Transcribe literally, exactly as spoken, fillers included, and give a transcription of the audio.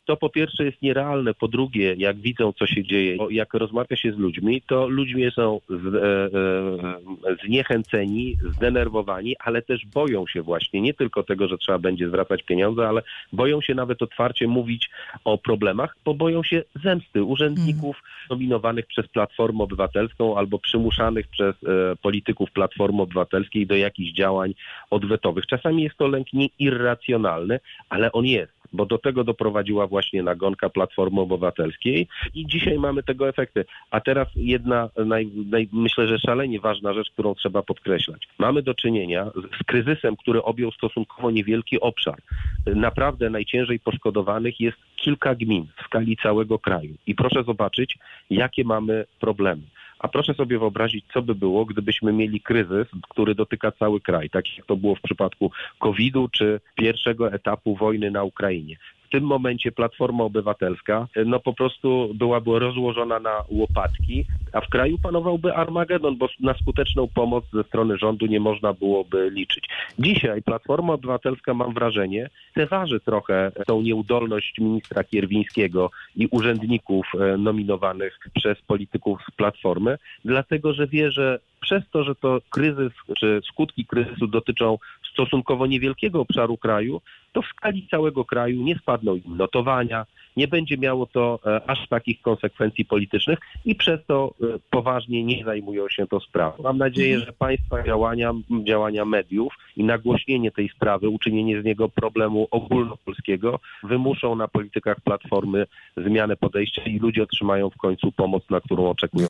to po pierwsze jest nierealne, po drugie, jak widzą, co się dzieje, jak rozmawia się z ludźmi, to ludzie są z, e, e, zniechęceni, zdenerwowani, ale też boją się właśnie nie tylko tego, że trzeba będzie zwracać pieniądze, ale boją się nawet otwarcie mówić o problemach, bo boją się zemsty urzędników nominowanych przez Platformę Obywatelską albo przymuszanych przez e, polityków Platformy Obywatelskiej do jakichś działań odwetowych. Czasami jest to lęk nieirracjonalny, ale on jest, bo do tego doprowadziła właśnie nagonka Platformy Obywatelskiej i dzisiaj mamy tego efekty. A teraz jedna, naj, naj, myślę, że szalenie ważna rzecz, którą trzeba podkreślać. Mamy do czynienia z, z kryzysem, który objął stosunkowo niewielki obszar. Naprawdę najciężej poszkodowanych jest kilka gmin w skali całego kraju. I proszę zobaczyć, jakie mamy problemy. A proszę sobie wyobrazić, co by było, gdybyśmy mieli kryzys, który dotyka cały kraj, tak jak to było w przypadku kowida czy pierwszego etapu wojny na Ukrainie. W tym momencie Platforma Obywatelska no po prostu byłaby rozłożona na łopatki, a w kraju panowałby Armagedon, bo na skuteczną pomoc ze strony rządu nie można byłoby liczyć. Dzisiaj Platforma Obywatelska, mam wrażenie, leważy trochę tą nieudolność ministra Kierwińskiego i urzędników nominowanych przez polityków z Platformy, dlatego że wie, że przez to, że to kryzys, czy skutki kryzysu dotyczą stosunkowo niewielkiego obszaru kraju, to w skali całego kraju nie spadną im notowania, nie będzie miało to e, aż takich konsekwencji politycznych i przez to e, poważnie nie zajmują się tą sprawą. Mam nadzieję, że państwa działania, działania mediów i nagłośnienie tej sprawy, uczynienie z niego problemu ogólnopolskiego wymuszą na politykach Platformy zmianę podejścia i ludzie otrzymają w końcu pomoc, na którą oczekują.